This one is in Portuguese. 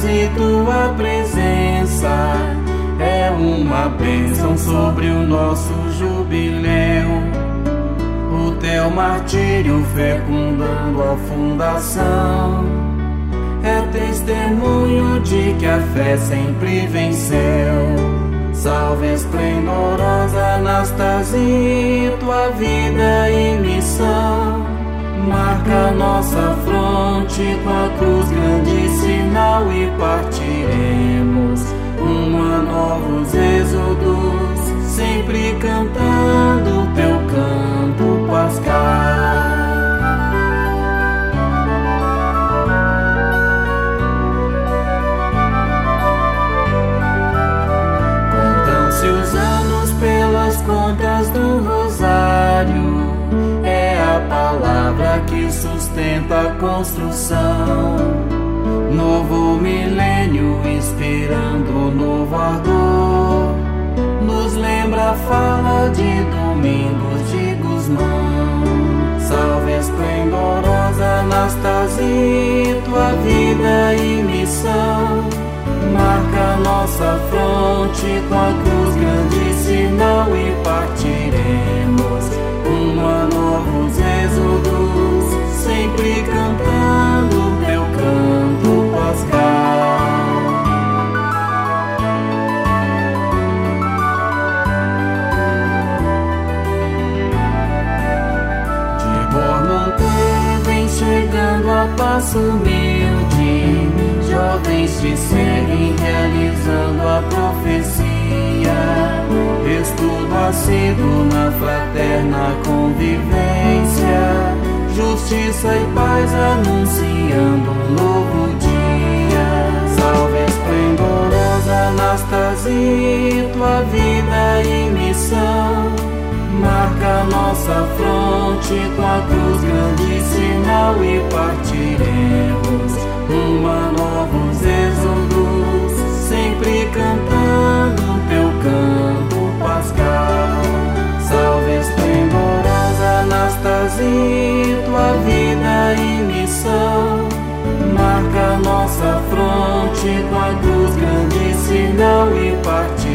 e tua presença é uma bênção sobre o nosso jubileu. O teu martírio fecundando a fundação é testemunho de que a fé sempre venceu. Salve esplendorosa Anastasia, tua vida e missão marca nossa fronte com a cruz, grande sinal, e partiremos rumo a novos êxodos, sempre cantando o teu canto pascal. Contam-se os anos pelas contas do rosário, é a palavra que sustenta a construção. Novo milênio inspirando novo ardor, nos lembra a fala de Domingos de Gusmão. Salve esplendorosa Anastasia, tua vida e missão marca nossa fronte com a cruz, grande sinal, e partiremos rumo a novos êxodos, sempre cantando teu canto pascal. De Bormonte vem chegando a passo humilde, jovens te seguem realizando a profecia. Estudo assíduo na fraterna convivência, justiça e paz anunciando um novo dia. Salve esplendorosa Anastasia, tua vida e missão marca nossa fronte com a cruz, grande sinal, e partiremos rumo a novos êxodos, sempre cantando teu canto pascal. Salve esplendorosa Anastasia, tua vida e missão marca nossa fronte com a cruz, grande sinal, e partiremos